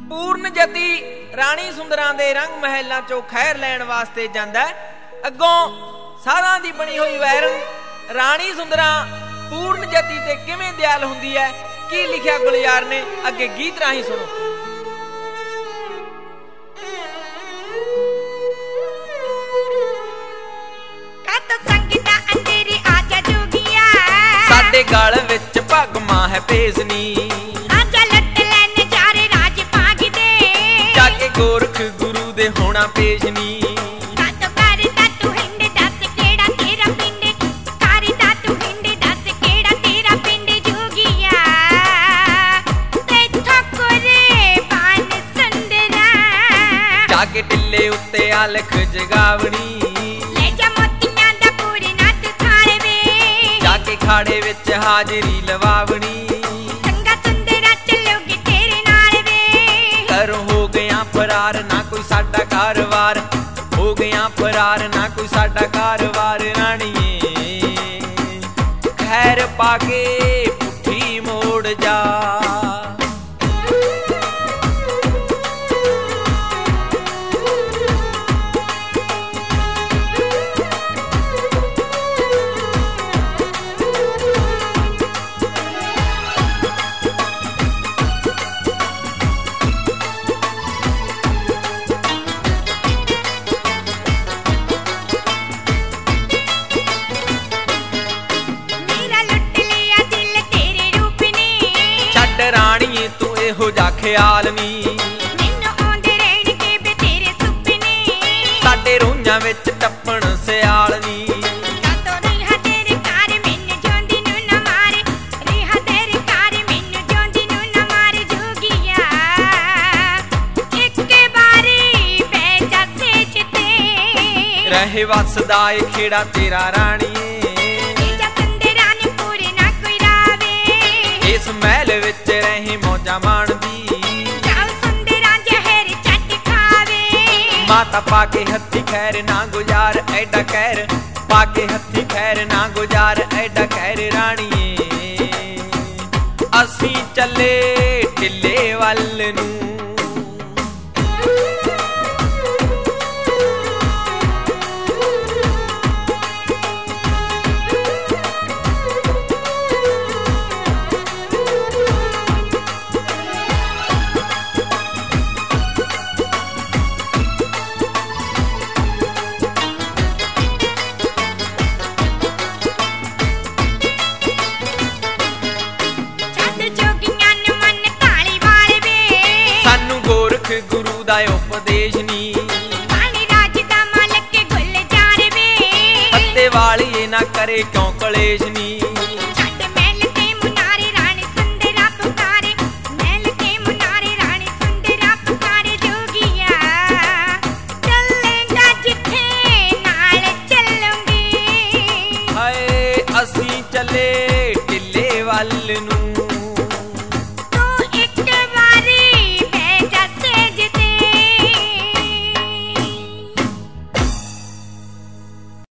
पूर्ण जती राणी सुंदरां दे रंग महलां चों खैर लैण वास्ते जांदा है। अगों सारां दी बनी होई वैरन राणी सुंदरां पूर्ण जती ते किवें दयाल हुंदी है, की लिखिया गुलजार ने, अगे गीत राही सुनो। साडे गल विच भगमां है भेजनी, जाके गोरख गुरु दे होना भेजनी। जाके टिल्ले उत्ते आलख जगावनी, जाके खाड़े विच हाजरी लवावनी। घरों हो गया फरार ना कोई साडा कारवार, हो गया फरार ना कोई साडा कारवार। राणीए खैर पाके पुठी मोड़ जा, राणीए तू एहो जा ख्याल नी। साडे रोइयां विच टप्पण सियाल नी। रहे वसदा ए खेड़ा तेरा राणीए, इस महल विच रहे मौजा माणदी। माता पाके हथी खैर ना गुजार ऐडा खैर, पाके हथी खैर ना गुजार ऐडा खैर। राणीए असी चले टिल्ले वल नूं, गुरु दा उपदेश नी। हत्ते वाली ना करे क्यों कलेश नी। हाय असी चले टिल्ले वल नूं,